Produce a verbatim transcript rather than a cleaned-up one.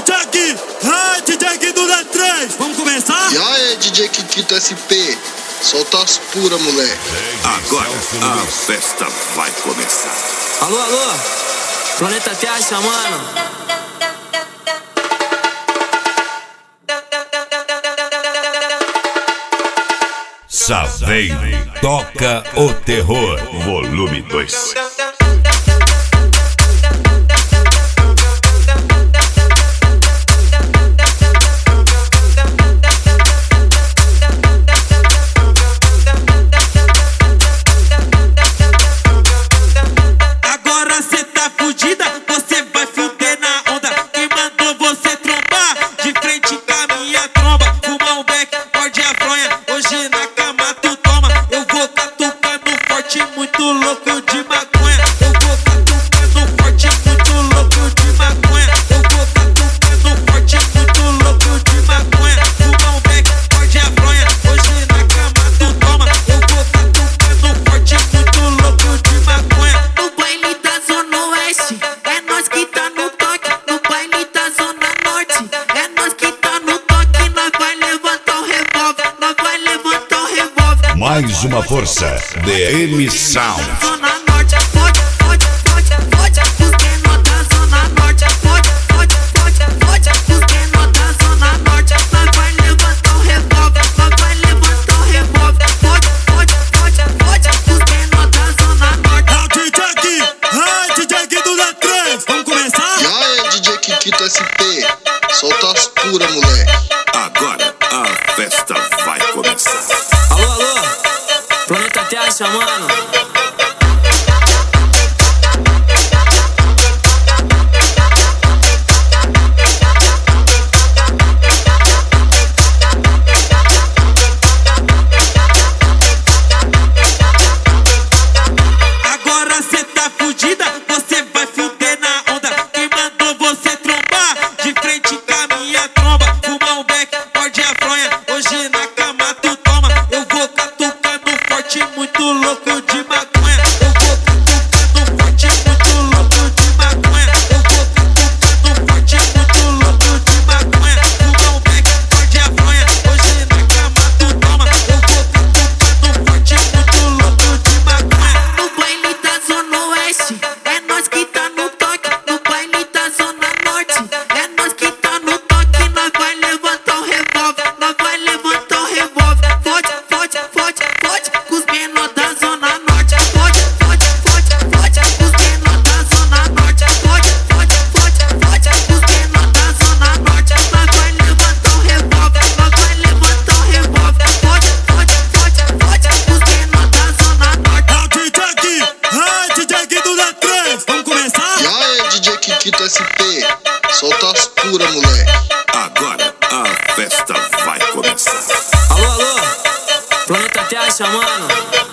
Jack, ai D J Kiki do D três, vamos começar? E aí, D J Kikito S P, solta as puras, moleque. Agora a festa vai começar. Alô, alô, Planeta Terra chamando. Saveiro toca o terror, volume dois. Agora cê tá fudida, você vai fuder na onda. Quem mandou você trombar de frente com a minha tromba? Fumar um beck, morde a fronha, hoje na cama tu toma. Eu vou catucando forte, muito louco de maconha. Eu vou catucando forte, muito louco de maconha. Eu vou catucando forte, muito louco de maconha. Fumar um beck, morde a fronha, hoje na cama tu toma. Eu vou catucando forte, muito louco de maconha. No baile da Zona Oeste, é nós que tá no toque. No baile da Zona Norte, é nós que tá no toque. Nós vai levantar o revólver, nós vai levantar o revólver. Mais uma força, D M Sound. Zona Norte, pode, pode, pode, pode. Os menor da Zona Norte, pode, pode, pode, pode. Os menor da Zona Norte, nós vai levantar o revólver, nós vai levantar o revólver. Pode, pode, pode, pode. Os menor da Zona Norte. É o D J Kiki, ai D J Kiki do D três, vamos começar? E aí, D J Kikito S P, solta as puras, moleque. Agora a festa vai começar. Alô, alô, Planeta Terra chamando. Agora cê tá fudida, você vai fuder na onda. Quem mandou você trombar de frente com a minha tromba? Fumar um beck, morde a fronha, hoje na cama tu toma. Eu vou catucando forte, muito louco de maconha. Eu vou catucando forte, muito louco de maconha. Eu vou catucando forte, muito louco de maconha. Fumar um beck, morde a fronha, hoje na cama tu toma. Eu vou catucando forte, muito louco de maconha. No baile da Zona Oeste, é nós que tá no toque. No baile da Zona Norte, é nós que tá no toque. Nós vai levantar o revólver, nós vai levantar o revólver. Pode, pode, pode, pode. Com os menor da Zona Norte, pode, pode, pode, pode. Com os menor da Zona Norte, pode, pode, pode, pode. Com os menor da Zona Norte, nós vai levantar o revólver, nós vai levantar o revólver. Pode, pode, pode, pode. Com os menor da Zona Norte. É o D J Kiki, ai D J Kiki do D três, vamos começar? E aí, D J Kikito S P, solta as puras, moleque. Agora a festa vai começar. Alô, alô, Planeta Terra chamando.